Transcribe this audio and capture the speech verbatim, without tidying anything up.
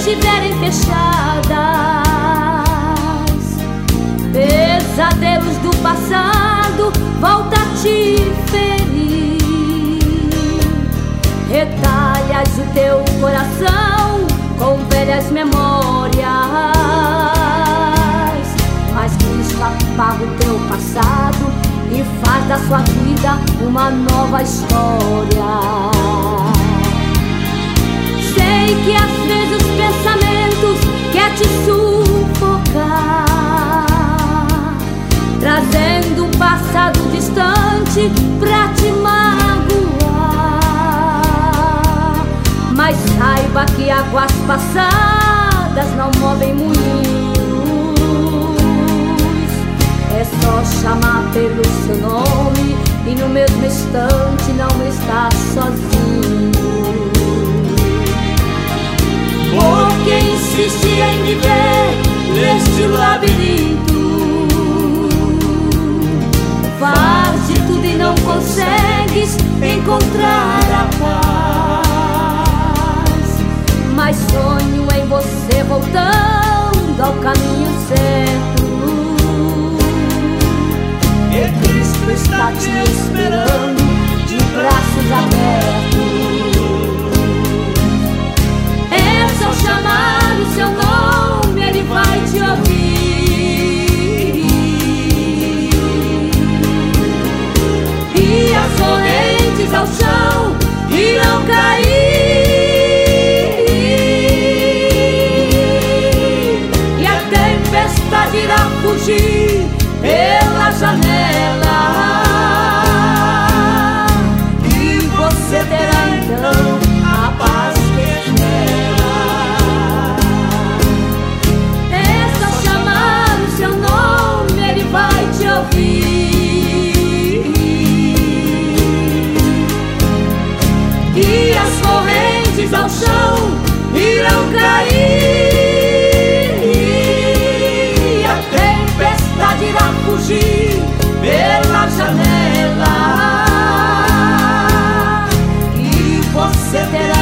estiverem fechadas, pesadelos do passado volta a te ferir. Retalhas o teu coração com velhas memórias, mas Cristo apaga o teu passado e faz da sua vida uma nova história. Sei que às vezes os pensamentos quer te sufocar, trazendo um passado distante pra te magoar. Mas saiba que águas passadas não movem moinhos. É só chamar pelo seu nome e no mesmo instante não está sozinho. Porque insiste em viver neste labirinto, faz de tudo e não consegues encontrar a paz. Mas sonho em você voltando ao caminho certo, e Cristo está te esperando de braços abertos. É só chamar o seu nome, Ele vai te ouvir, e as correntes ao chão irão cair, e a tempestade irá fugir pela janela, e você terá então a paz que espera. É só chamar o seu nome, Ele vai te ouvir, e as correntes ao chão irão cair, e a tempestade irá fugir pela janela, e você terá